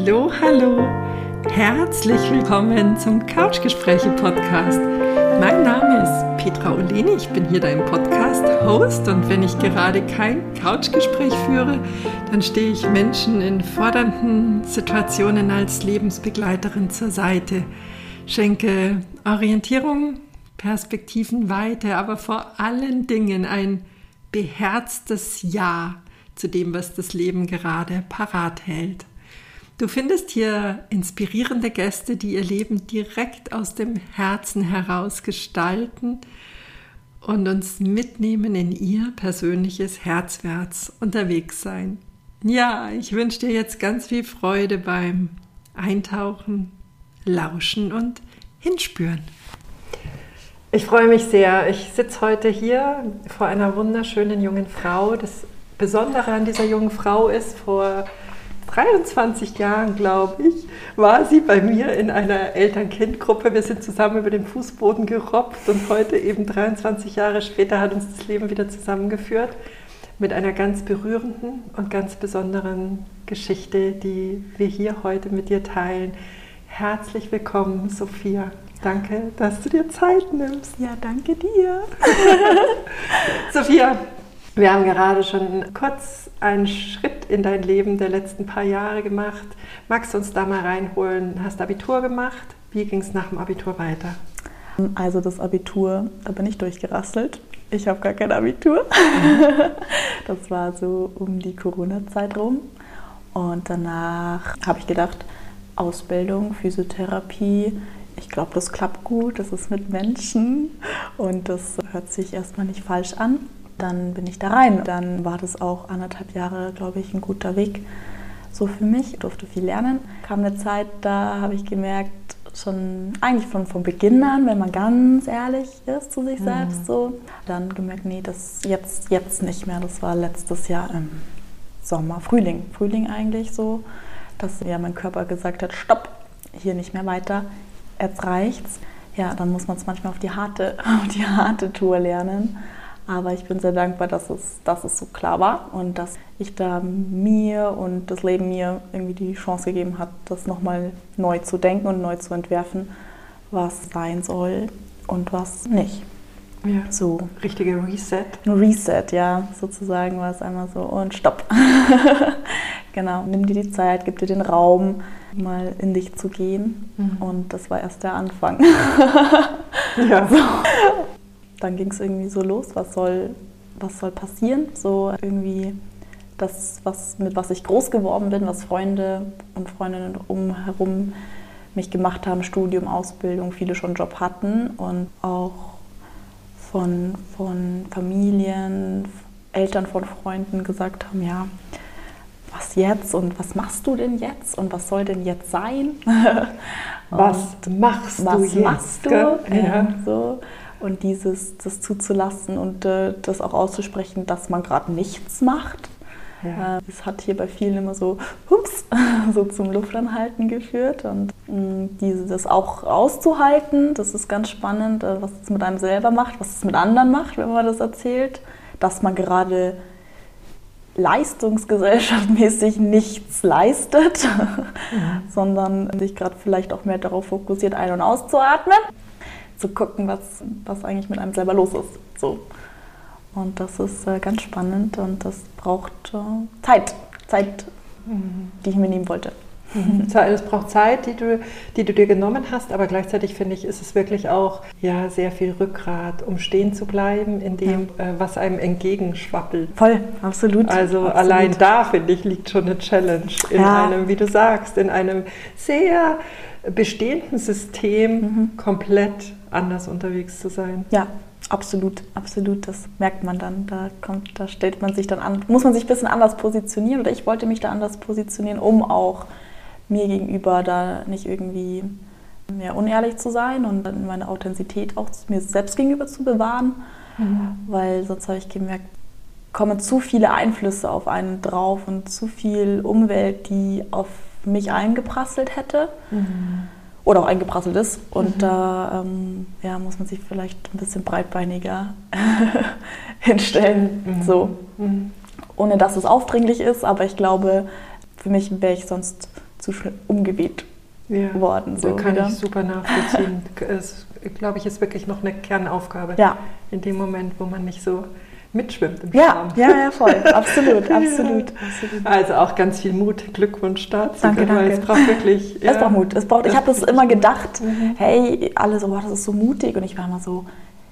Hallo, hallo. Herzlich willkommen zum Couchgespräche-Podcast. Mein Name ist Petra Oleni, ich bin hier dein Podcast-Host und wenn ich gerade kein Couchgespräch führe, dann stehe ich Menschen in fordernden Situationen als Lebensbegleiterin zur Seite, schenke Orientierung, Perspektivenweite, aber vor allen Dingen ein beherztes Ja zu dem, was das Leben gerade parat hält. Du findest hier inspirierende Gäste, die ihr Leben direkt aus dem Herzen heraus gestalten und uns mitnehmen in ihr persönliches Herzwärts unterwegs sein. Ja, ich wünsche dir jetzt ganz viel Freude beim Eintauchen, Lauschen und Hinspüren. Ich freue mich sehr. Ich sitze heute hier vor einer wunderschönen jungen Frau. Das Besondere an dieser jungen Frau ist, vor 23 Jahren, glaube ich, war sie bei mir in einer Eltern-Kind-Gruppe. Wir sind zusammen über den Fußboden gerobbt und heute, eben 23 Jahre später, hat uns das Leben wieder zusammengeführt mit einer ganz berührenden und ganz besonderen Geschichte, die wir hier heute mit dir teilen. Herzlich willkommen, Sophia. Danke, dass du dir Zeit nimmst. Ja, danke dir. Sophia, wir haben gerade schon kurz einen Schritt in dein Leben der letzten paar Jahre gemacht. Magst du uns da mal reinholen? Hast Abitur gemacht? Wie ging es nach dem Abitur weiter? Also das Abitur, da bin ich durchgerasselt. Ich habe gar kein Abitur. Das war so um die Corona-Zeit rum. Und danach habe ich gedacht, Ausbildung, Physiotherapie, ich glaube, das klappt gut, das ist mit Menschen und das hört sich erstmal nicht falsch an. Dann bin ich da rein. Dann war das auch 1,5 Jahre, glaube ich, ein guter Weg so für mich. Ich durfte viel lernen. Kam eine Zeit, da habe ich gemerkt, schon eigentlich von Beginn an, wenn man ganz ehrlich ist zu sich selbst, so, dann gemerkt, nee, das jetzt nicht mehr. Das war letztes Jahr im Sommer, Frühling eigentlich so, dass ja mein Körper gesagt hat, stopp, hier nicht mehr weiter, jetzt reicht's. Ja, dann muss man es manchmal auf die harte Tour lernen. Aber ich bin sehr dankbar, dass es so klar war und dass ich da mir und das Leben mir irgendwie die Chance gegeben hat, das nochmal neu zu denken und neu zu entwerfen, was sein soll und was nicht. Ja, so. Richtiger Reset. Ein Reset, ja, sozusagen war es einmal so und stopp. Genau, nimm dir die Zeit, gib dir den Raum, mal in dich zu gehen und das war erst der Anfang. Ja. So. Dann ging es irgendwie so los, was soll passieren? So irgendwie das, mit was ich groß geworden bin, was Freunde und Freundinnen umherum mich gemacht haben, Studium, Ausbildung, viele schon einen Job hatten und auch von Familien, Eltern von Freunden gesagt haben, ja, was jetzt und was machst du denn jetzt und was soll denn jetzt sein? Was machst du? Ja, so. Und das zuzulassen und das auch auszusprechen, dass man gerade nichts macht. Ja. Das hat hier bei vielen immer so, so zum Luftanhalten geführt. Und das auch auszuhalten, das ist ganz spannend, was es mit einem selber macht, was es mit anderen macht, wenn man das erzählt. Dass man gerade leistungsgesellschaftmäßig nichts leistet, sondern sich gerade vielleicht auch mehr darauf fokussiert, ein- und auszuatmen. Zu gucken, was eigentlich mit einem selber los ist. So. Und das ist ganz spannend und das braucht Zeit, die ich mir nehmen wollte. Es braucht Zeit, die du dir genommen hast, aber gleichzeitig finde ich, ist es wirklich auch sehr viel Rückgrat, um stehen zu bleiben in dem, was einem entgegenschwappelt. Voll, absolut. Also allein da, finde ich, liegt schon eine Challenge in einem, wie du sagst, in einem sehr bestehenden System komplett anders unterwegs zu sein. Ja, absolut, das merkt man dann. Da stellt man sich dann an, muss man sich ein bisschen anders positionieren oder ich wollte mich da anders positionieren, um auch mir gegenüber da nicht irgendwie unehrlich zu sein und dann meine Authentizität auch mir selbst gegenüber zu bewahren, weil sonst habe ich gemerkt, kommen zu viele Einflüsse auf einen drauf und zu viel Umwelt, die auf mich eingeprasselt hätte. Oder auch eingeprasselt ist. Und da muss man sich vielleicht ein bisschen breitbeiniger hinstellen. So. Ohne dass es aufdringlich ist, aber ich glaube, für mich wäre ich sonst zu schnell umgeweht worden. So kann ich super nachvollziehen. Es, glaube ich, ist wirklich noch eine Kernaufgabe in dem Moment, wo man nicht so mitschwimmt im Schwarm. Ja, voll. Absolut. Also auch ganz viel Mut. Glückwunsch dazu. Danke. Es braucht wirklich... Es braucht Mut. Ich habe das immer gedacht, hey, alle so, das ist so mutig. Und ich war immer so,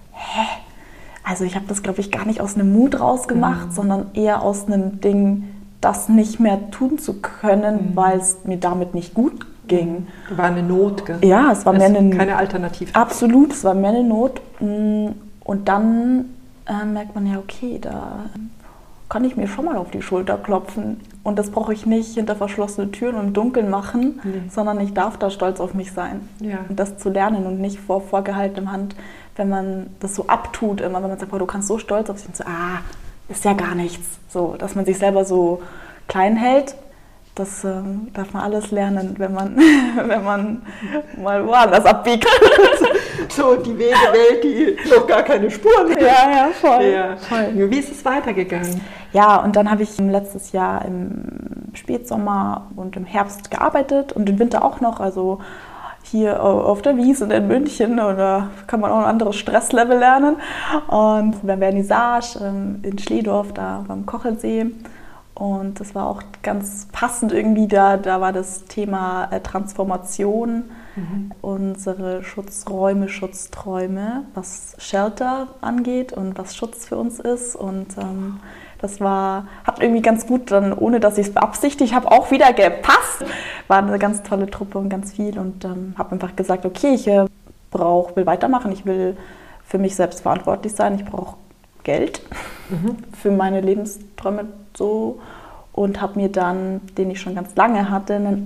Also ich habe das, glaube ich, gar nicht aus einem Mut rausgemacht, sondern eher aus einem Ding, das nicht mehr tun zu können, weil es mir damit nicht gut ging. War eine Not, gell? Ja, es war mehr eine... Keine Alternative. Absolut, es war mehr eine Not. Und dann merkt man ja, okay, da kann ich mir schon mal auf die Schulter klopfen. Und das brauche ich nicht hinter verschlossenen Türen und im Dunkeln machen, sondern ich darf da stolz auf mich sein. Ja. Und das zu lernen und nicht vor vorgehaltener Hand, wenn man das so abtut, immer, wenn man sagt, boah, du kannst so stolz auf dich und so, ist ja gar nichts. So, dass man sich selber so klein hält, das darf man alles lernen, wenn man mal woanders abbiegt. So die Wege wählt, die noch gar keine Spuren haben. Ja, voll. Wie ist es weitergegangen? Ja, und dann habe ich letztes Jahr im Spätsommer und im Herbst gearbeitet und im Winter auch noch, also hier auf der Wiesn in München, oder kann man auch ein anderes Stresslevel lernen. Und beim Vernissage in Schlehdorf, da beim Kochelsee. Und das war auch ganz passend irgendwie, da war das Thema Transformation, unsere Schutzträume, was Shelter angeht und was Schutz für uns ist. Und das hat irgendwie ganz gut dann, ohne dass ich es beabsichtigt habe, auch wieder gepasst. War eine ganz tolle Truppe und ganz viel und habe einfach gesagt, okay, ich will weitermachen, ich will für mich selbst verantwortlich sein, ich brauche Geld für meine Lebensträume so und habe mir dann, den ich schon ganz lange hatte, einen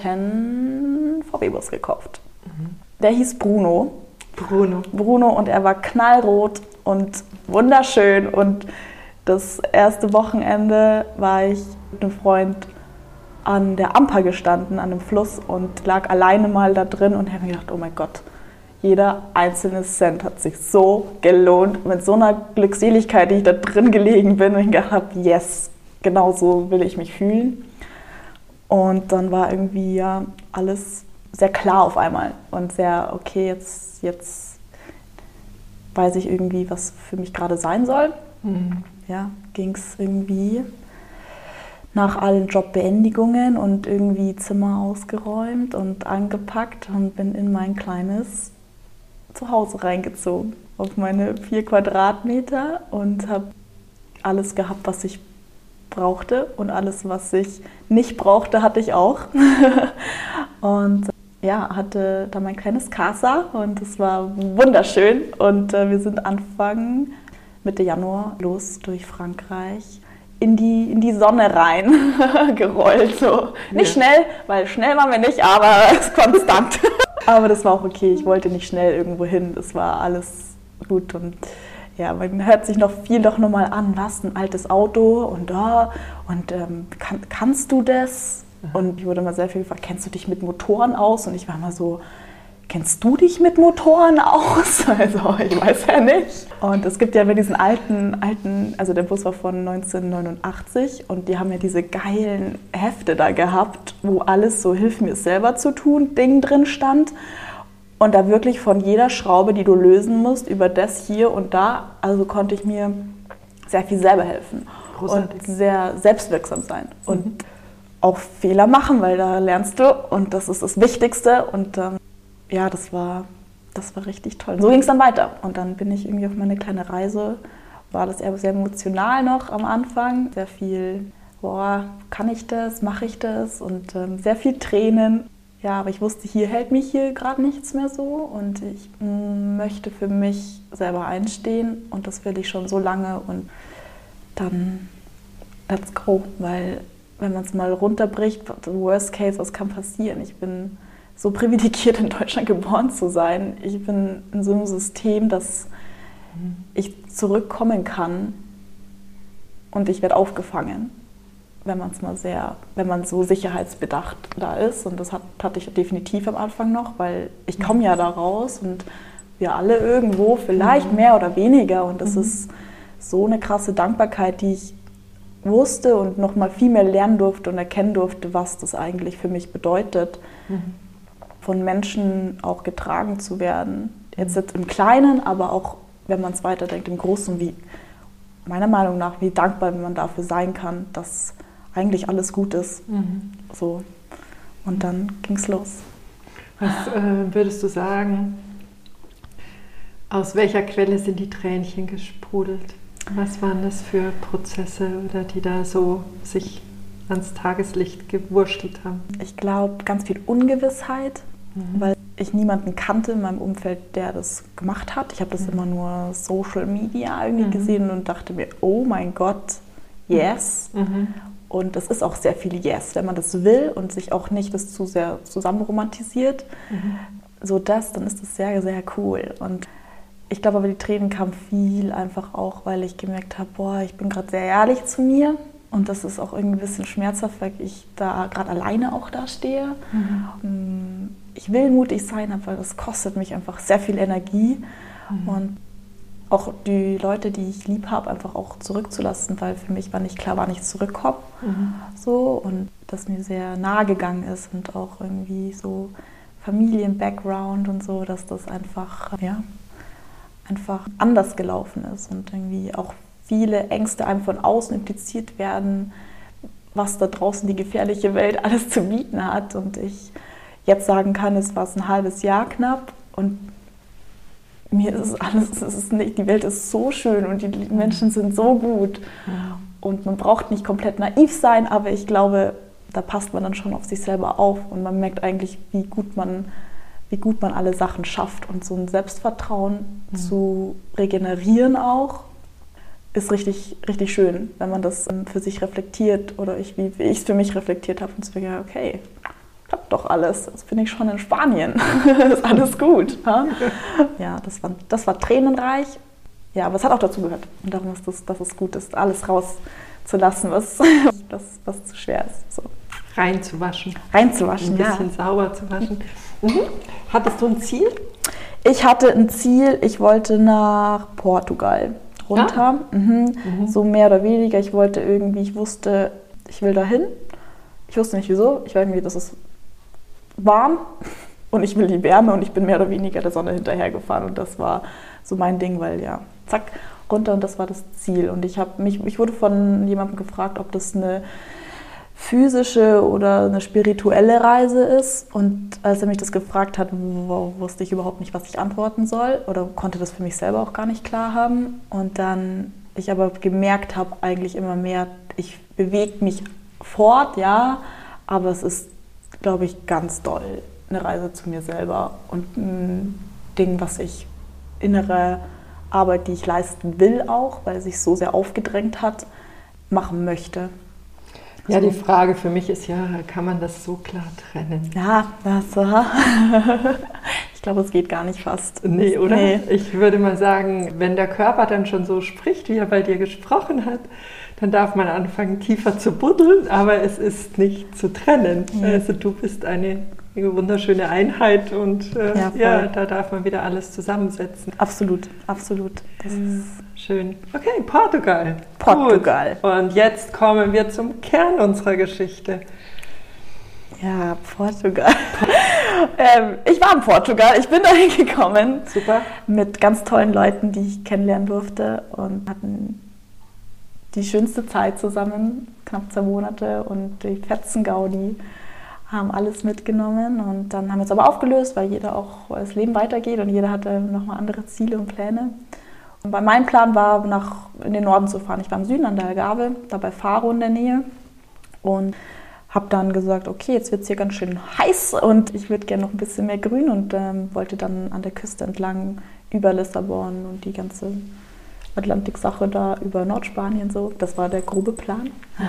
alten VW-Bus gekauft. Der hieß Bruno und er war knallrot und wunderschön und das erste Wochenende war ich mit einem Freund an der Amper gestanden, an einem Fluss und lag alleine mal da drin und habe mir gedacht, oh mein Gott, jeder einzelne Cent hat sich so gelohnt, mit so einer Glückseligkeit, die ich da drin gelegen bin und ich gedacht habe, yes, genau so will ich mich fühlen. Und dann war irgendwie alles sehr klar auf einmal und sehr, okay, jetzt weiß ich irgendwie, was für mich gerade sein soll. Ja, ging es irgendwie nach allen Jobbeendigungen und irgendwie Zimmer ausgeräumt und angepackt und bin in mein kleines Zuhause reingezogen, auf meine 4 Quadratmeter und habe alles gehabt, was ich brauchte und alles, was ich nicht brauchte, hatte ich auch. Und hatte da mein kleines Casa und es war wunderschön und wir sind Anfang Mitte Januar los durch Frankreich in die Sonne rein gerollt. So. Nicht schnell, weil schnell waren wir nicht, aber konstant. Aber das war auch okay, ich wollte nicht schnell irgendwo hin, das war alles gut und ja, man hört sich noch viel doch nochmal an, was, ein altes Auto und kannst du das? Und ich wurde immer sehr viel gefragt, kennst du dich mit Motoren aus? Und ich war immer so, kennst du dich mit Motoren aus? Also ich weiß ja nicht. Und es gibt ja immer diesen alten, also der Bus war von 1989 und die haben ja diese geilen Hefte da gehabt, wo alles so Hilf mir es selber zu tun Ding drin stand. Und da wirklich von jeder Schraube, die du lösen musst, über das hier und da, also konnte ich mir sehr viel selber helfen. Großartig. Und sehr selbstwirksam sein. Und auch Fehler machen, weil da lernst du und das ist das Wichtigste. Und das war richtig toll. So ging es dann weiter. Und dann bin ich irgendwie auf meine kleine Reise, war das eher sehr emotional noch am Anfang. Sehr viel, kann ich das, mache ich das? Und sehr viel Tränen. Ja, aber ich wusste, hier hält mich hier gerade nichts mehr so und ich möchte für mich selber einstehen und das will ich schon so lange und dann let's go, weil wenn man es mal runterbricht, worst case, was kann passieren? Ich bin so privilegiert, in Deutschland geboren zu sein. Ich bin in so einem System, dass ich zurückkommen kann und ich werde aufgefangen. Wenn man so sicherheitsbedacht da ist. Und das hatte ich definitiv am Anfang noch, weil ich komme ja da raus und wir alle irgendwo, vielleicht mehr oder weniger. Und das ist so eine krasse Dankbarkeit, die ich wusste und noch mal viel mehr lernen durfte und erkennen durfte, was das eigentlich für mich bedeutet, von Menschen auch getragen zu werden. Jetzt im Kleinen, aber auch, wenn man es weiterdenkt, im Großen, wie meiner Meinung nach, wie dankbar man dafür sein kann, dass eigentlich alles gut ist. So. Und dann ging es los. Was würdest du sagen, aus welcher Quelle sind die Tränchen gesprudelt? Was waren das für Prozesse, oder die da so sich ans Tageslicht gewurschtelt haben? Ich glaube, ganz viel Ungewissheit, weil ich niemanden kannte in meinem Umfeld, der das gemacht hat. Ich habe das immer nur Social Media irgendwie gesehen und dachte mir, oh mein Gott, yes. Und es ist auch sehr viel Yes, wenn man das will und sich auch nicht das zu sehr zusammen romantisiert. Dann ist das sehr, sehr cool. Und ich glaube aber, die Tränen kamen viel einfach auch, weil ich gemerkt habe, ich bin gerade sehr ehrlich zu mir. Und das ist auch irgendwie ein bisschen schmerzhaft, weil ich da gerade alleine auch da stehe. Ich will mutig sein, aber das kostet mich einfach sehr viel Energie. Und auch die Leute, die ich lieb habe, einfach auch zurückzulassen, weil für mich war nicht klar, wann ich zurückkomme. So, und das mir sehr nahe gegangen ist und auch irgendwie so Familien-Background und so, dass das einfach anders gelaufen ist und irgendwie auch viele Ängste einem von außen impliziert werden, was da draußen die gefährliche Welt alles zu bieten hat. Und ich jetzt sagen kann, es war ein halbes Jahr knapp und mir ist die Welt ist so schön und die Menschen sind so gut. Und man braucht nicht komplett naiv sein, aber ich glaube, da passt man dann schon auf sich selber auf und man merkt eigentlich, wie gut man alle Sachen schafft. Und so ein Selbstvertrauen zu regenerieren auch, ist richtig, richtig schön, wenn man das für sich reflektiert oder wie ich es für mich reflektiert habe und so, okay, klappt doch alles. Jetzt bin ich schon in Spanien. Ist alles gut. Ja, das war tränenreich. Ja, aber es hat auch dazu gehört. Und darum ist dass es gut ist, alles rauszulassen, was zu schwer ist. So. Reinzuwaschen. Ein bisschen sauber zu waschen. Hattest du ein Ziel? Ich hatte ein Ziel. Ich wollte nach Portugal runter. So mehr oder weniger. Ich wusste, ich will dahin. Ich wusste nicht wieso. Ich war irgendwie, das ist warm und ich will die Wärme und ich bin mehr oder weniger der Sonne hinterhergefahren und das war so mein Ding, weil zack, runter und das war das Ziel. Und ich wurde von jemandem gefragt, ob das eine physische oder eine spirituelle Reise ist. Und als er mich das gefragt hat, wusste ich überhaupt nicht, was ich antworten soll oder konnte das für mich selber auch gar nicht klar haben. Und dann ich aber gemerkt habe, eigentlich immer mehr, ich bewege mich fort, ja, aber es ist, glaube ich, ganz doll eine Reise zu mir selber und ein Ding, innere Arbeit, die ich leisten will auch, weil es sich so sehr aufgedrängt hat, machen möchte. Ja, die Frage für mich ist kann man das so klar trennen? Ja, ich glaube, es geht gar nicht fast. Nee, oder? Nee. Ich würde mal sagen, wenn der Körper dann schon so spricht, wie er bei dir gesprochen hat, dann darf man anfangen, tiefer zu buddeln, aber es ist nicht zu trennen. Also du bist eine wunderschöne Einheit und da darf man wieder alles zusammensetzen. Absolut, absolut. Das ist schön. Okay, Portugal. Portugal. Gut. Und jetzt kommen wir zum Kern unserer Geschichte. Ja, Portugal. Ich war in Portugal, ich bin dahin gekommen. Super. Mit ganz tollen Leuten, die ich kennenlernen durfte und hatten die schönste Zeit zusammen, knapp 2 Monate und die Fetzen-Gaudi, haben alles mitgenommen und dann haben wir es aber aufgelöst, weil das Leben weitergeht und jeder hatte nochmal andere Ziele und Pläne. Und mein Plan war, in den Norden zu fahren. Ich war im Süden an der Algarve, da bei Faro in der Nähe und habe dann gesagt, okay, jetzt wird es hier ganz schön heiß und ich würde gerne noch ein bisschen mehr Grün und wollte dann an der Küste entlang über Lissabon und die ganze Atlantik-Sache da über Nordspanien so. Das war der grobe Plan.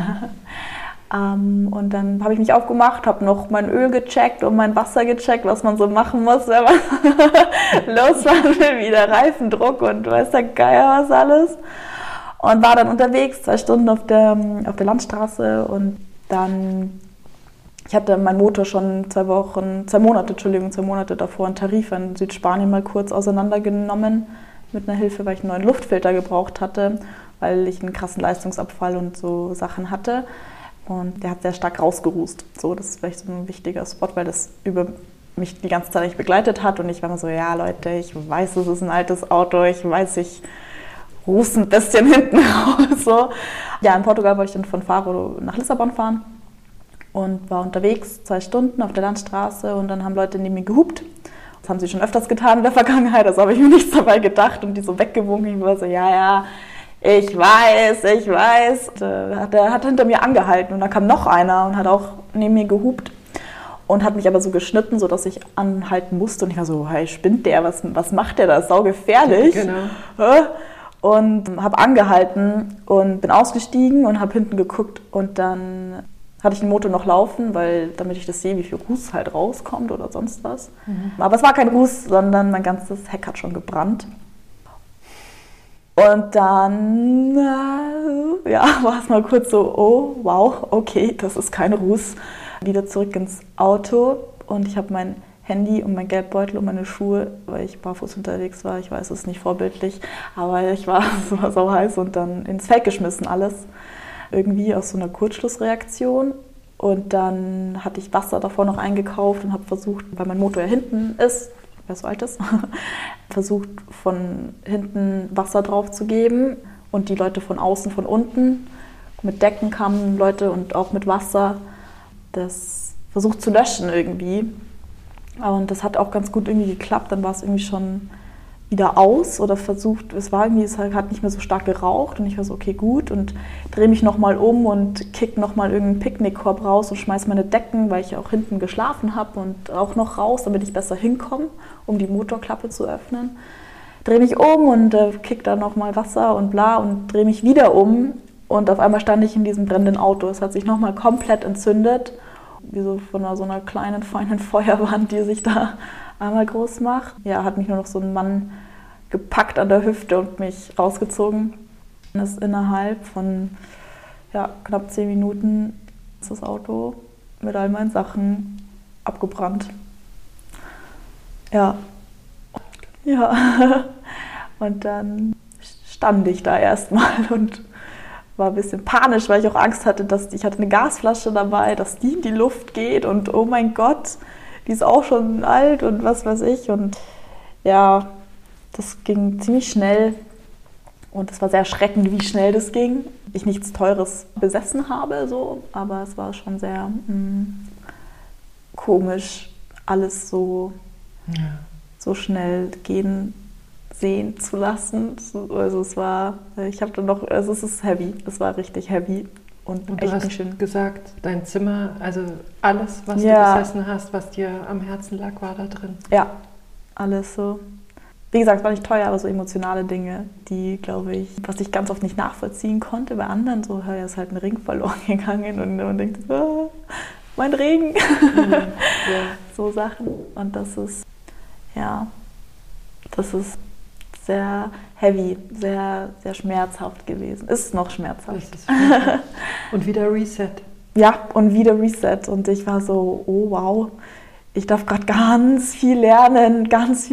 Und dann habe ich mich aufgemacht, habe noch mein Öl gecheckt und mein Wasser gecheckt, was man so machen muss, wenn man losfahren will, wieder Reifendruck und weiß der Geier was alles. Und war dann unterwegs, 2 Stunden auf der Landstraße und dann, ich hatte meinen Motor schon 2 Monate davor in Tarifa in Südspanien mal kurz auseinandergenommen mit einer Hilfe, weil ich einen neuen Luftfilter gebraucht hatte. weil ich einen krassen Leistungsabfall und so Sachen hatte. Und der hat sehr stark rausgerußt. So, das ist vielleicht so ein wichtiger Spot, weil das über mich die ganze Zeit nicht begleitet hat. Und ich war immer so, ja Leute, ich weiß, es ist ein altes Auto, ich weiß, ich ruß ein bisschen hinten raus. So. Ja, in Portugal wollte ich dann von Faro nach Lissabon fahren und war unterwegs 2 Stunden auf der Landstraße und dann haben Leute neben mir gehupt. Das haben sie schon öfters getan in der Vergangenheit, also habe ich mir nichts dabei gedacht und die so weggewunken. Ich war so, ja, ich weiß. Der hat hinter mir angehalten und dann kam noch einer und hat auch neben mir gehupt und hat mich aber so geschnitten, sodass ich anhalten musste. Und ich war so, hey, spinnt der? Was macht der da? Ist saugefährlich. Genau. Und habe angehalten und bin ausgestiegen und habe hinten geguckt und dann hatte ich den Motor noch laufen, damit ich das sehe, wie viel Ruß halt rauskommt oder sonst was. Aber es war kein Ruß, sondern mein ganzes Heck hat schon gebrannt. Und dann war es mal kurz so, oh wow, okay, das ist kein Ruß. Wieder zurück ins Auto und ich habe mein Handy und mein Geldbeutel und meine Schuhe, weil ich barfuß unterwegs war. Ich weiß, es ist nicht vorbildlich, aber es war so heiß und dann ins Feld geschmissen alles. Irgendwie aus so einer Kurzschlussreaktion. Und dann hatte ich Wasser davor noch eingekauft und habe versucht, weil mein Motor ja hinten ist, wer so alt ist, versucht von hinten Wasser drauf zu geben und die Leute von außen, von unten. Mit Decken kamen Leute und auch mit Wasser. Das versucht zu löschen irgendwie. Und das hat auch ganz gut irgendwie geklappt. Dann war es irgendwie schon wieder aus oder versucht, es hat nicht mehr so stark geraucht und ich war so, okay, gut und drehe mich nochmal um und kick nochmal irgendeinen Picknickkorb raus und schmeiß meine Decken, weil ich auch hinten geschlafen habe und auch noch raus, damit ich besser hinkomme, um die Motorklappe zu öffnen. Drehe mich um und kick dann nochmal Wasser und bla und drehe mich wieder um und auf einmal stand ich in diesem brennenden Auto. Es hat sich nochmal komplett entzündet, wie so von so einer kleinen, feinen Feuerwand, die sich da einmal groß macht. Ja, hat mich nur noch so ein Mann gepackt an der Hüfte und mich rausgezogen. Und ist innerhalb von knapp 10 Minuten ist das Auto mit all meinen Sachen abgebrannt. Ja. Und dann stand ich da erstmal und war ein bisschen panisch, weil ich auch Angst hatte, ich hatte eine Gasflasche dabei, dass die in die Luft geht und oh mein Gott, die ist auch schon alt und was weiß ich. Und ja, das ging ziemlich schnell und es war sehr erschreckend, wie schnell das ging. Ich nichts Teures besessen habe, so, aber es war schon sehr komisch, alles so schnell sehen zu lassen. Also es war, es ist heavy, es war richtig heavy. Und du echt hast schön gesagt, dein Zimmer, also alles, was du besessen hast, was dir am Herzen lag, war da drin. Ja, alles so. Wie gesagt, es war nicht teuer, aber so emotionale Dinge, die, glaube ich, was ich ganz oft nicht nachvollziehen konnte. Bei anderen so, ist halt ein Ring verloren gegangen und man denkt, mein Ring. So Sachen. Und das ist sehr heavy, sehr, sehr schmerzhaft gewesen. Ist noch schmerzhaft. Ist schmerzhaft. Und wieder Reset. Ja, und wieder Reset. Und ich war so, oh wow, ich darf gerade ganz viel lernen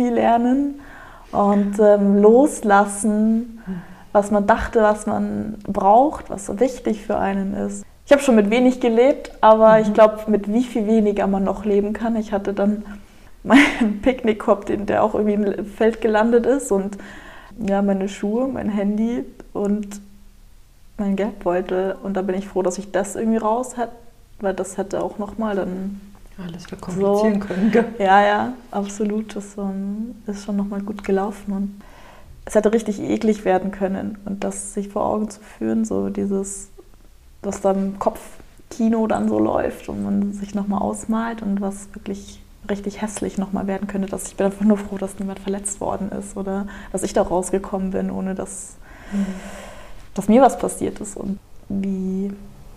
und loslassen, was man dachte, was man braucht, was so wichtig für einen ist. Ich habe schon mit wenig gelebt, aber ich glaube, mit wie viel weniger man noch leben kann. Ich hatte dann meinen Picknickkorb, der auch irgendwie im Feld gelandet ist und meine Schuhe, mein Handy und mein Geldbeutel. Und da bin ich froh, dass ich das irgendwie raus hätte, weil das hätte auch nochmal dann alles verkomplizieren können. Gell? Ja, absolut. Das ist schon nochmal gut gelaufen und es hätte richtig eklig werden können und das sich vor Augen zu führen, so dieses, was da im Kopfkino dann so läuft und man sich nochmal ausmalt und was wirklich richtig hässlich nochmal werden könnte. Ich bin einfach nur froh, dass niemand verletzt worden ist oder dass ich da rausgekommen bin, ohne dass mir was passiert ist und wie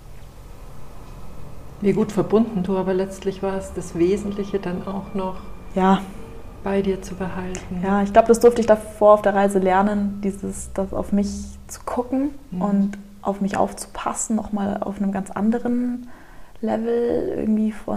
gut verbunden du aber letztlich warst, das Wesentliche dann auch noch bei dir zu behalten. Ja, ich glaube, das durfte ich davor auf der Reise lernen, das auf mich zu gucken und auf mich aufzupassen, nochmal auf einem ganz anderen Level irgendwie für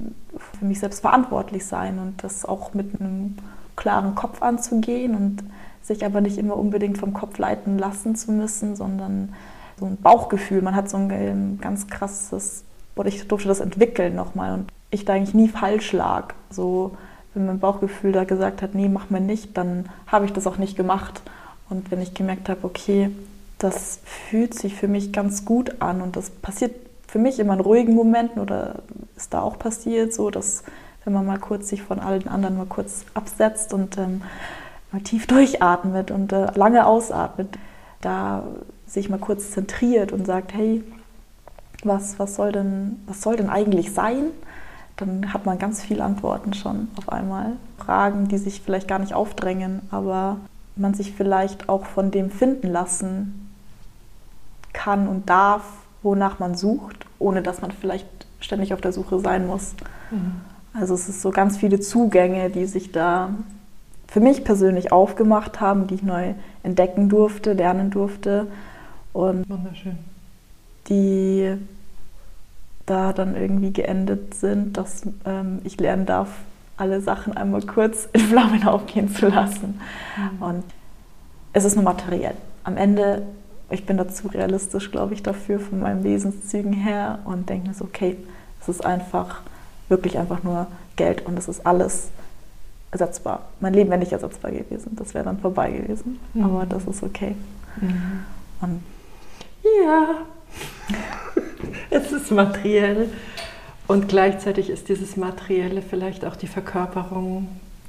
mich selbst verantwortlich sein und das auch mit einem klaren Kopf anzugehen und sich aber nicht immer unbedingt vom Kopf leiten lassen zu müssen, sondern so ein Bauchgefühl. Man hat so ein ganz krasses, oder ich durfte das entwickeln nochmal und ich da eigentlich nie falsch lag. So, wenn mein Bauchgefühl da gesagt hat, nee, mach mal nicht, dann habe ich das auch nicht gemacht. Und wenn ich gemerkt habe, okay, das fühlt sich für mich ganz gut an und das passiert für mich immer in ruhigen Momenten oder ist da auch passiert, so dass wenn man mal kurz sich von allen anderen mal kurz absetzt und mal tief durchatmet und lange ausatmet, da sich mal kurz zentriert und sagt, hey, was soll denn eigentlich sein? Dann hat man ganz viele Antworten schon auf einmal. Fragen, die sich vielleicht gar nicht aufdrängen, aber man sich vielleicht auch von dem finden lassen kann und darf, wonach man sucht, ohne dass man vielleicht ständig auf der Suche sein muss. Mhm. Also es ist so ganz viele Zugänge, die sich da für mich persönlich aufgemacht haben, die ich neu entdecken durfte, lernen durfte. Und wunderschön. Die da dann irgendwie geendet sind, dass ich lernen darf, alle Sachen einmal kurz in Flammen aufgehen zu lassen. Mhm. Und es ist nur materiell. Am Ende, ich bin dazu realistisch, glaube ich, dafür, von meinen Wesenszügen her und denke mir so, okay, es ist wirklich einfach nur Geld und es ist alles ersetzbar. Mein Leben wäre nicht ersetzbar gewesen, das wäre dann vorbei gewesen, aber das ist okay. Mhm. Und ja, es ist materiell und gleichzeitig ist dieses Materielle vielleicht auch die Verkörperung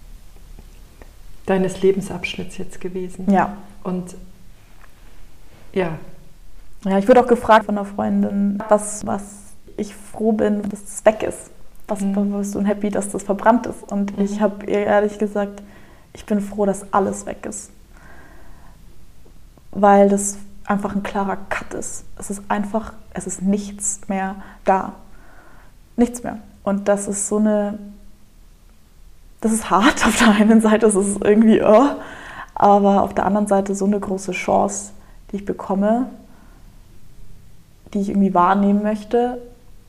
deines Lebensabschnitts jetzt gewesen. Ja. Und ja. Ja, ich wurde auch gefragt von einer Freundin, was ich froh bin, dass es weg ist. Was bist du happy, dass das verbrannt ist? Und ich habe ihr ehrlich gesagt, ich bin froh, dass alles weg ist. Weil das einfach ein klarer Cut ist. Es ist nichts mehr da. Nichts mehr. Und das ist das ist hart auf der einen Seite, es ist irgendwie, aber auf der anderen Seite so eine große Chance, die ich bekomme, die ich irgendwie wahrnehmen möchte.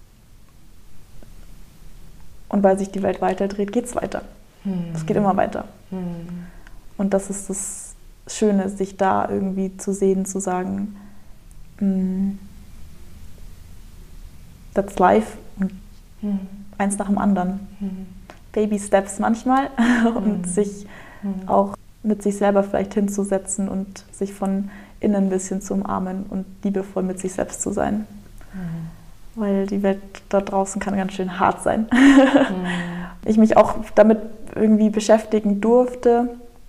Und weil sich die Welt weiterdreht, geht es weiter. Es geht immer weiter. Und das ist das Schöne, sich da irgendwie zu sehen, zu sagen, that's life. Und eins nach dem anderen. Baby Steps manchmal. Und sich auch mit sich selber vielleicht hinzusetzen und sich von innen ein bisschen zu umarmen und liebevoll mit sich selbst zu sein. Weil die Welt da draußen kann ganz schön hart sein. Ich mich auch damit irgendwie beschäftigen durfte,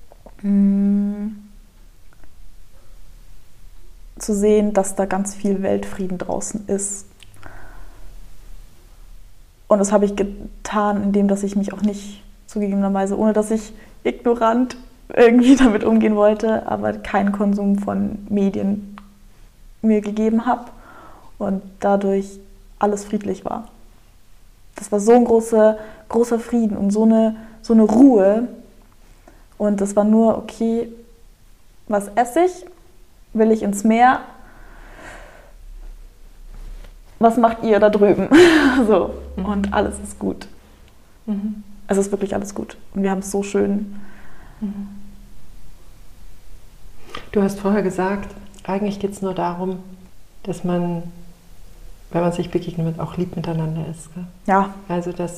zu sehen, dass da ganz viel Weltfrieden draußen ist. Und das habe ich getan, indem dass ich mich auch nicht zugegebenerweise, ohne dass ich ignorant irgendwie damit umgehen wollte, aber keinen Konsum von Medien mir gegeben habe und dadurch alles friedlich war. Das war so ein großer Frieden und so eine Ruhe. Und das war nur, okay, was esse ich? Will ich ins Meer? Was macht ihr da drüben? So. Und alles ist gut. Es ist wirklich alles gut. Und wir haben es so schön. Du hast vorher gesagt, eigentlich geht es nur darum, dass man, wenn man sich begegnet, auch lieb miteinander ist. Gell? Ja. Also dass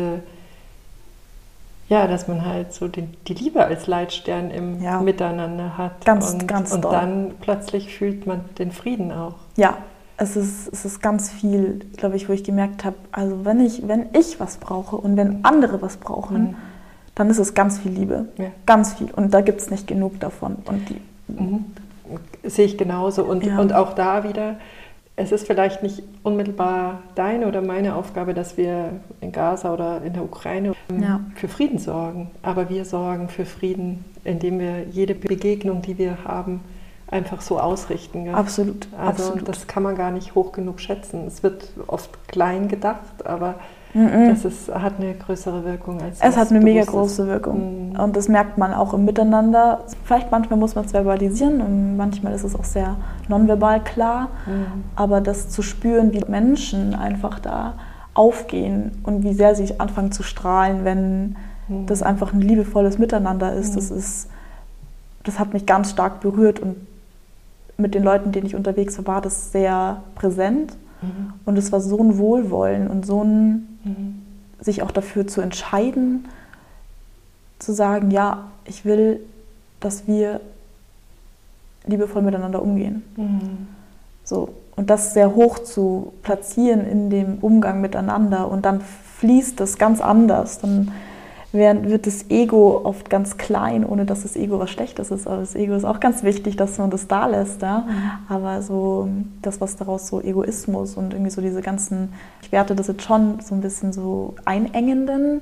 dass man halt so die Liebe als Leitstern im Miteinander hat. Ganz und doll. Dann plötzlich fühlt man den Frieden auch. Ja, es ist ganz viel, glaube ich, wo ich gemerkt habe, also wenn ich was brauche und wenn andere was brauchen, dann ist es ganz viel Liebe. Ja. Ganz viel. Und da gibt es nicht genug davon. Und sehe ich genauso. Und auch da wieder, es ist vielleicht nicht unmittelbar deine oder meine Aufgabe, dass wir in Gaza oder in der Ukraine für Frieden sorgen. Aber wir sorgen für Frieden, indem wir jede Begegnung, die wir haben, einfach so ausrichten. Ja? Absolut. Also absolut. Das kann man gar nicht hoch genug schätzen. Es wird oft klein gedacht, aber hat eine größere Wirkung als es hat eine mega große Wirkung. Und das merkt man auch im Miteinander. Vielleicht manchmal muss man es verbalisieren und manchmal ist es auch sehr nonverbal klar. Aber das zu spüren, wie Menschen einfach da aufgehen und wie sehr sie anfangen zu strahlen, wenn das einfach ein liebevolles Miteinander ist, das ist das hat mich ganz stark berührt und mit den Leuten, denen ich unterwegs war das sehr präsent und es war so ein Wohlwollen und so ein sich auch dafür zu entscheiden, zu sagen, ja, ich will, dass wir liebevoll miteinander umgehen. So. Und das sehr hoch zu platzieren in dem Umgang miteinander und dann fließt das ganz anders. Dann wird das Ego oft ganz klein, ohne dass das Ego was Schlechtes ist. Aber das Ego ist auch ganz wichtig, dass man das da lässt. Ja? Aber so das, was daraus so Egoismus und irgendwie so diese ganzen, ich werte das jetzt schon so ein bisschen so einengenden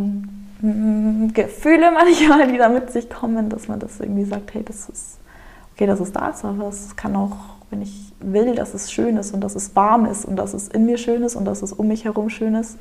Gefühle manchmal, die da mit sich kommen, dass man das irgendwie sagt, hey, das ist okay, dass es da ist, aber es kann auch, wenn ich will, dass es schön ist und dass es warm ist und dass es in mir schön ist und dass es um mich herum schön ist,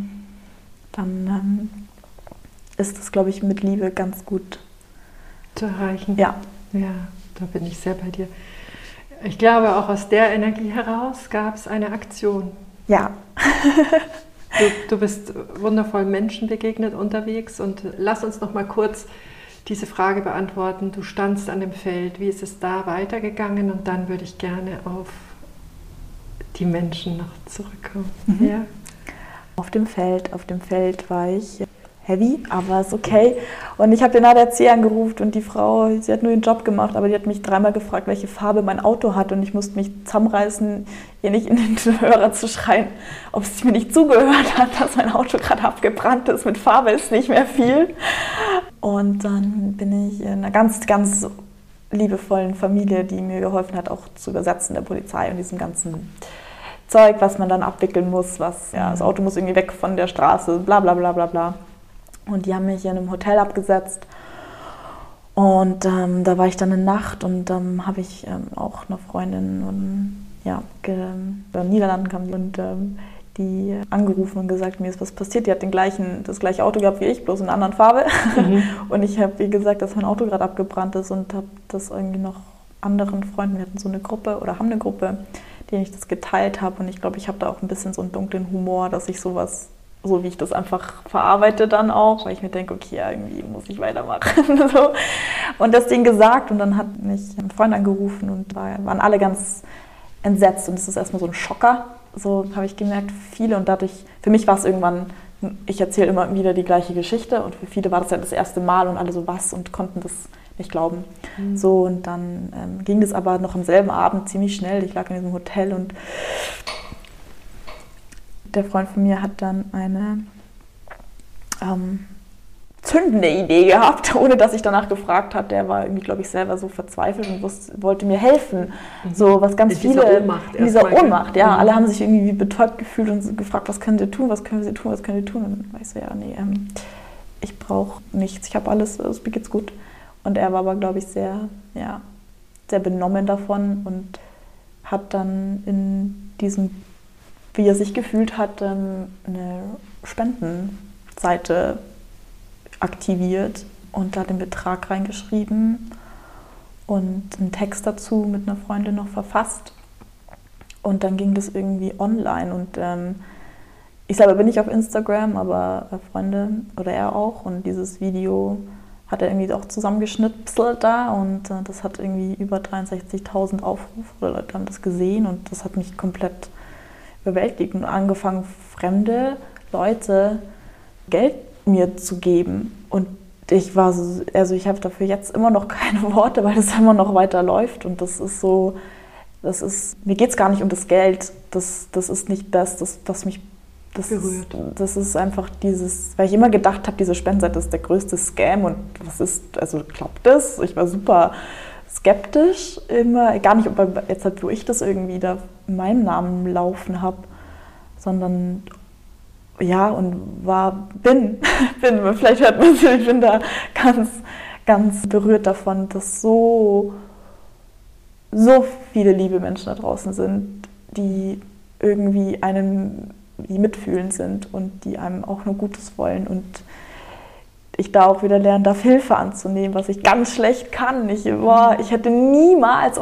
dann ist das, glaube ich, mit Liebe ganz gut zu erreichen. Ja. Ja, da bin ich sehr bei dir. Ich glaube, auch aus der Energie heraus gab es eine Aktion. Ja. Du bist wundervoll Menschen begegnet unterwegs und lass uns noch mal kurz diese Frage beantworten. Du standst an dem Feld, wie ist es da weitergegangen? Und dann würde ich gerne auf die Menschen noch zurückkommen. Ja. Auf dem Feld war ich heavy, aber ist okay. Und ich habe den ADAC angerufen und die Frau, sie hat nur ihren Job gemacht, aber die hat mich dreimal gefragt, welche Farbe mein Auto hat und ich musste mich zusammenreißen, ihr nicht in den Hörer zu schreien, ob sie mir nicht zugehört hat, dass mein Auto gerade abgebrannt ist, mit Farbe ist nicht mehr viel. Und dann bin ich in einer ganz, ganz liebevollen Familie, die mir geholfen hat, auch zu übersetzen der Polizei und diesem ganzen Zeug, was man dann abwickeln muss, das Auto muss irgendwie weg von der Straße, bla bla bla bla bla. Und die haben mich in einem Hotel abgesetzt und da war ich dann eine Nacht und habe ich auch eine Freundin aus den Niederlanden kam und die angerufen und gesagt, mir ist was passiert. Die hat das gleiche Auto gehabt wie ich, bloß in einer anderen Farbe. Und ich habe ihr gesagt, dass mein Auto gerade abgebrannt ist und habe das irgendwie noch anderen Freunden, wir hatten so eine Gruppe oder haben eine Gruppe, denen ich das geteilt habe. Und ich glaube, ich habe da auch ein bisschen so einen dunklen Humor, dass ich sowas, so wie ich das einfach verarbeite dann auch, weil ich mir denke, okay, ja, irgendwie muss ich weitermachen. So. Und das Ding gesagt und dann hat mich ein Freund angerufen und waren alle ganz entsetzt und es ist erstmal so ein Schocker. So habe ich gemerkt, viele und dadurch, für mich war es irgendwann, ich erzähle immer wieder die gleiche Geschichte und für viele war das ja das erste Mal und alle so was und konnten das nicht glauben. So und dann ging das aber noch am selben Abend ziemlich schnell. Ich lag in diesem Hotel und der Freund von mir hat dann eine zündende Idee gehabt, ohne dass ich danach gefragt habe. Der war irgendwie, glaube ich, selber so verzweifelt und wollte mir helfen. So was ganz viele in dieser Ohnmacht. Ja, alle haben sich irgendwie betäubt gefühlt und gefragt, was können sie tun, was können sie tun, was können sie tun. Und dann war ich so, ja, nee, ich brauche nichts, ich habe alles, mir geht's gut. Und er war aber, glaube ich, sehr benommen davon und hat dann in diesem, wie er sich gefühlt hat, eine Spendenseite aktiviert und da den Betrag reingeschrieben und einen Text dazu mit einer Freundin noch verfasst. Und dann ging das irgendwie online und ich selber bin nicht auf Instagram, aber Freunde oder er auch und dieses Video hat er irgendwie auch zusammengeschnipselt da und das hat irgendwie über 63.000 Aufrufe oder Leute haben das gesehen und das hat mich komplett überwältigt und angefangen, fremde Leute Geld mir zu geben und ich habe dafür jetzt immer noch keine Worte, weil das immer noch weiter läuft und mir geht es gar nicht um das Geld, das ist nicht was mich berührt. Das ist einfach weil ich immer gedacht habe, diese Spendenseite ist der größte Scam und klappt das? Ich war super skeptisch immer, gar nicht, ob jetzt halt, wo ich das irgendwie da in meinem Namen laufen habe, sondern ja, und bin, vielleicht hört man es, ich bin da ganz, ganz berührt davon, dass so viele liebe Menschen da draußen sind, die irgendwie die mitfühlend sind und die einem auch nur Gutes wollen und ich da auch wieder lernen darf, Hilfe anzunehmen, was ich ganz schlecht kann. Ich hätte niemals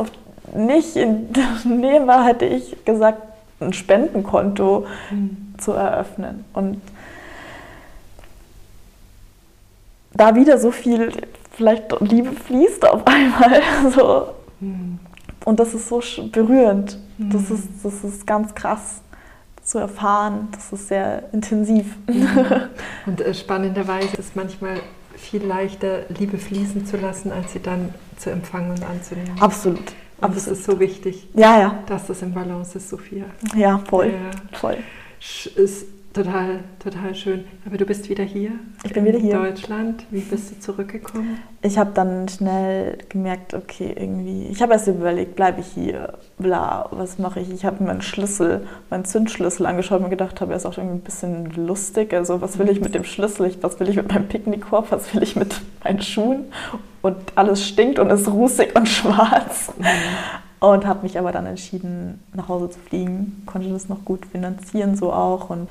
hätte ich gesagt, ein Spendenkonto zu eröffnen. Und da wieder so viel vielleicht Liebe fließt auf einmal. So. Und das ist so berührend. Das ist ganz krass zu erfahren. Das ist sehr intensiv. Und spannenderweise ist es manchmal viel leichter, Liebe fließen zu lassen, als sie dann zu empfangen und anzunehmen. Absolut. Und das ist so wichtig, dass das im Balance ist, Sophia. Ja, voll. Voll. Ist total, total schön. Aber du bist wieder hier. Ich bin wieder hier. In Deutschland. Wie bist du zurückgekommen? Ich habe dann schnell gemerkt, okay, irgendwie, ich habe erst überlegt, bleibe ich hier, bla, was mache ich? Ich habe meinen Zündschlüssel angeschaut und gedacht, er ist auch irgendwie ein bisschen lustig. Also was will ich mit dem Schlüssel? Was will ich mit meinem Picknickkorb? Was will ich mit meinen Schuhen? Und alles stinkt und ist rußig und schwarz. Und habe mich aber dann entschieden, nach Hause zu fliegen. Konnte das noch gut finanzieren, so auch. Und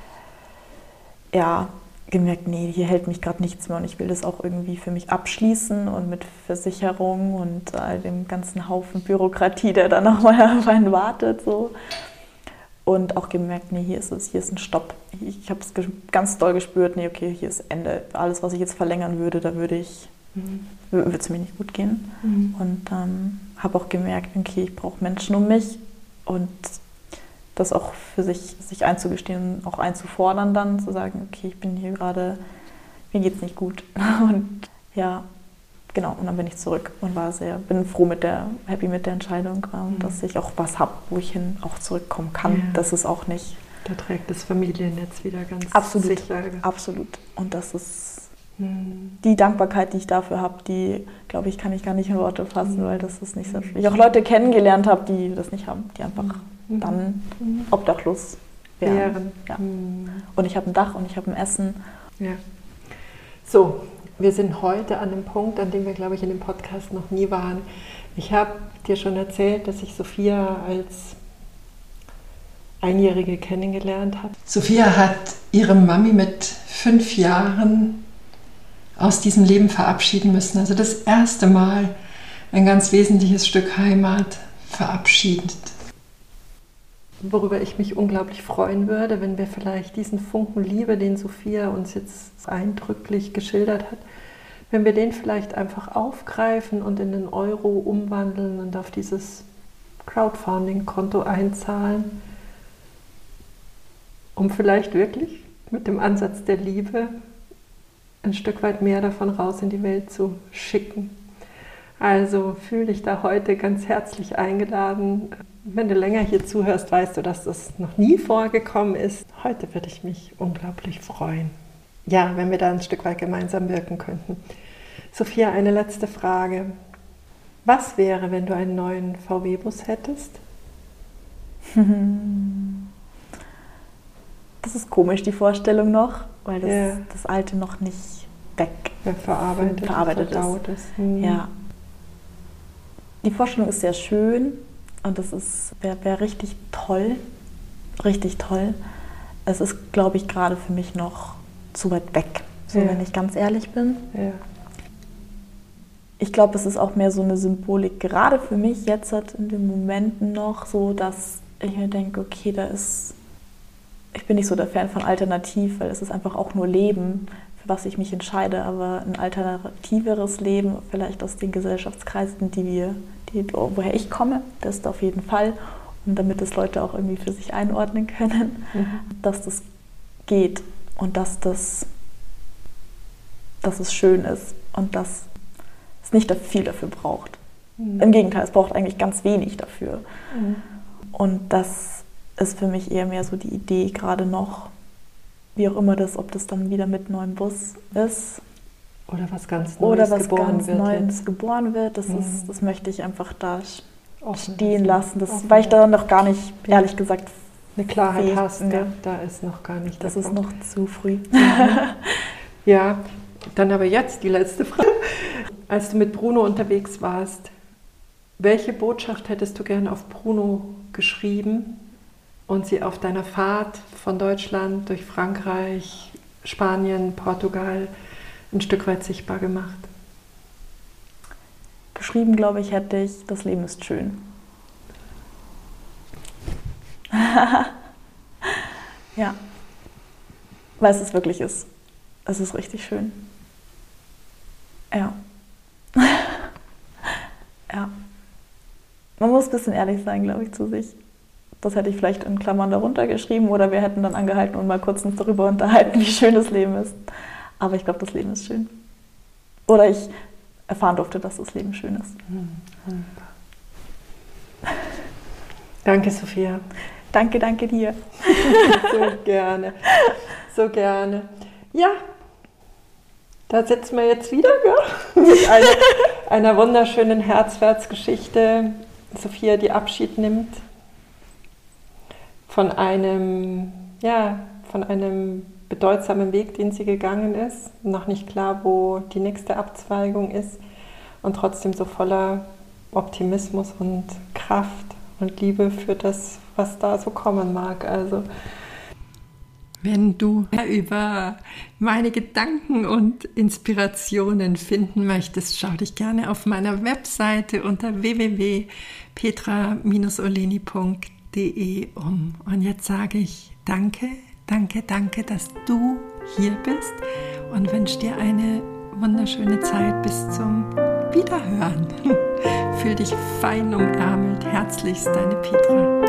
ja, gemerkt, nee, hier hält mich gerade nichts mehr und ich will das auch irgendwie für mich abschließen und mit Versicherung und all dem ganzen Haufen Bürokratie, der dann nochmal auf einen wartet. So. Und auch gemerkt, nee, hier ist ein Stopp. Ich habe es ganz doll gespürt, nee, okay, hier ist Ende. Alles, was ich jetzt verlängern würde, da würde es mir nicht gut gehen. Und habe auch gemerkt, okay, ich brauche Menschen um mich und das auch für sich einzugestehen und auch einzufordern dann, zu sagen, okay, ich bin hier gerade, mir geht's nicht gut. Und ja, genau, und dann bin ich zurück und bin happy mit der Entscheidung, dass ich auch was habe, wo ich hin auch zurückkommen kann. Ja. Das ist auch nicht... Da trägt das Familiennetz wieder ganz sicher. Absolut. Und das ist die Dankbarkeit, die ich dafür habe, die, glaube ich, kann ich gar nicht in Worte fassen, weil das ist nicht so. Ich auch Leute kennengelernt habe, die das nicht haben, die einfach dann obdachlos wären. Ja. Und ich habe ein Dach und ich habe ein Essen. Ja. So, wir sind heute an dem Punkt, an dem wir, glaube ich, in dem Podcast noch nie waren. Ich habe dir schon erzählt, dass ich Sophia als Einjährige kennengelernt habe. Sophia hat ihre Mami mit 5 Jahren aus diesem Leben verabschieden müssen. Also das erste Mal ein ganz wesentliches Stück Heimat verabschiedet. Worüber ich mich unglaublich freuen würde, wenn wir vielleicht diesen Funken Liebe, den Sophia uns jetzt eindrücklich geschildert hat, wenn wir den vielleicht einfach aufgreifen und in den Euro umwandeln und auf dieses Crowdfunding-Konto einzahlen, um vielleicht wirklich mit dem Ansatz der Liebe ein Stück weit mehr davon raus in die Welt zu schicken. Also fühle dich da heute ganz herzlich eingeladen. Wenn du länger hier zuhörst, weißt du, dass das noch nie vorgekommen ist. Heute würde ich mich unglaublich freuen. Ja, wenn wir da ein Stück weit gemeinsam wirken könnten. Sophia, eine letzte Frage. Was wäre, wenn du einen neuen VW-Bus hättest? Das ist komisch, die Vorstellung noch, weil das Alte noch nicht verarbeitet ist. Ja. Die Vorstellung ist sehr schön und das wäre richtig toll. Richtig toll. Es ist, glaube ich, gerade für mich noch zu weit weg, wenn ich ganz ehrlich bin. Ja. Ich glaube, es ist auch mehr so eine Symbolik, gerade für mich jetzt in den Momenten noch so, dass ich mir denke, okay, ich bin nicht so der Fan von Alternativ, weil es ist einfach auch nur Leben, für was ich mich entscheide, aber ein alternativeres Leben, vielleicht aus den Gesellschaftskreisen, woher ich komme, das ist auf jeden Fall, und damit das Leute auch irgendwie für sich einordnen können, dass das geht und dass es schön ist und dass es nicht viel dafür braucht. Im Gegenteil, es braucht eigentlich ganz wenig dafür. Und das ist für mich eher mehr so die Idee gerade noch, wie auch immer ob das dann wieder mit neuem Bus ist. Oder was ganz Neues geboren wird. Das möchte ich einfach da stehen lassen, weil ich da noch gar nicht, ehrlich gesagt, eine Klarheit hast. Da ist noch gar nicht. Das ist noch zu früh. Ja, dann aber jetzt die letzte Frage. Als du mit Bruno unterwegs warst, welche Botschaft hättest du gerne auf Bruno geschrieben und sie auf deiner Fahrt von Deutschland durch Frankreich, Spanien, Portugal ein Stück weit sichtbar gemacht? Geschrieben, glaube ich, hätte ich, das Leben ist schön. Ja, weil es wirklich ist. Es ist richtig schön. Ja. man muss ein bisschen ehrlich sein, glaube ich, zu sich. Das hätte ich vielleicht in Klammern darunter geschrieben oder wir hätten dann angehalten und mal kurz uns darüber unterhalten, wie schön das Leben ist. Aber ich glaube, das Leben ist schön. Oder ich erfahren durfte, dass das Leben schön ist. Danke, Sophia. Danke dir. So gerne. Ja, da sitzen wir jetzt wieder, gell? Mit einer wunderschönen Herzwärtsgeschichte. Sophia, die Abschied nimmt von einem bedeutsamen Weg, den sie gegangen ist. Noch nicht klar, wo die nächste Abzweigung ist. Und trotzdem so voller Optimismus und Kraft und Liebe für das, was da so kommen mag. Also, wenn du mehr über meine Gedanken und Inspirationen finden möchtest, schau dich gerne auf meiner Webseite unter www.petra-oleni.de um. Und jetzt sage ich danke, dass du hier bist und wünsche dir eine wunderschöne Zeit bis zum Wiederhören. Fühl dich fein umärmelt. Herzlichst, deine Petra.